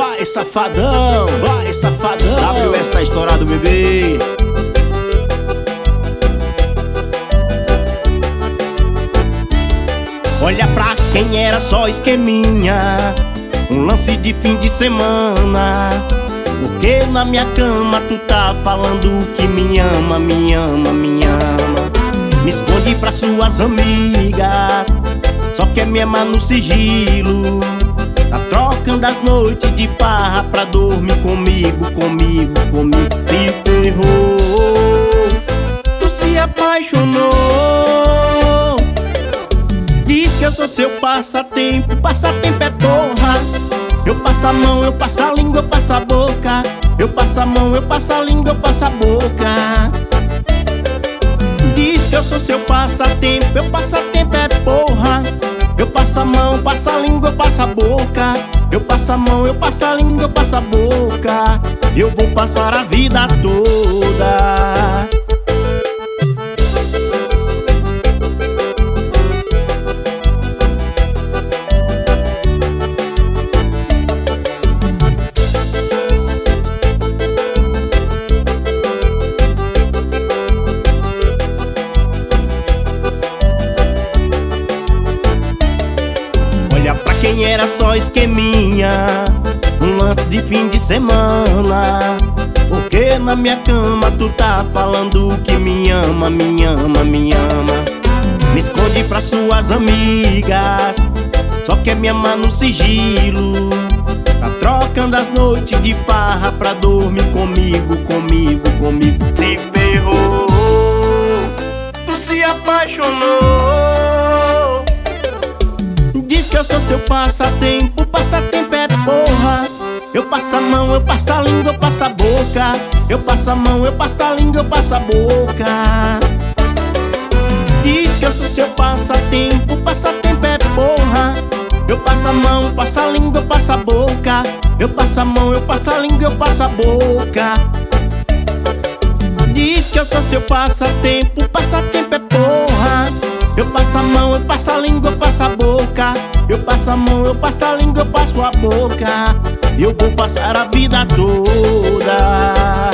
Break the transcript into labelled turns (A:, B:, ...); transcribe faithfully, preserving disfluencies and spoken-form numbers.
A: Vai, safadão, vai, safadão. W S tá estourado, bebê. Olha pra quem era só esqueminha, um lance de fim de semana. Porque na minha cama tu tá falando que me ama, me ama, me ama. Me esconde pra suas amigas, só quer me amar no sigilo. Tá trocando as noites de farra pra dormir comigo, comigo, comigo. Se ferrou, tu se apaixonou. Diz que eu sou seu passatempo, passatempo é porra. Eu passo a mão, eu passo a língua, eu passo a boca. Eu passo a mão, eu passo a língua, eu passo a boca. Diz que eu sou seu passatempo, eu passatempo é porra. Eu passo a mão, passo a língua, eu passo a boca. Eu passo a mão, eu passo a língua, eu passo a boca. Eu vou passar a vida toda. Olha pra quem era só esqueminha, um lance de fim de semana. Porque na minha cama tu tá falando que me ama, me ama, me ama. Me esconde pra suas amigas, só quer me amar no sigilo. Tá trocando as noites de farra pra dormir comigo, comigo, comigo. Se ferrou, tu se apaixonou. Diz que eu sou seu passatempo, passatempo é porra. Eu passo a mão, eu passo a língua, eu passo a boca. Eu passo a mão, eu passo a língua, eu passo a boca. Diz que eu sou seu passatempo, passatempo é porra. Eu passo a mão, passo a língua, eu passo a boca. Eu passo a mão, eu passo a língua, eu passo a boca. Diz que eu sou seu passatempo, passatempo é porra. Eu passo a mão, eu passo a língua, eu passo a boca. Eu passo a mão, eu passo a língua, eu passo a boca. Eu vou passar a vida toda.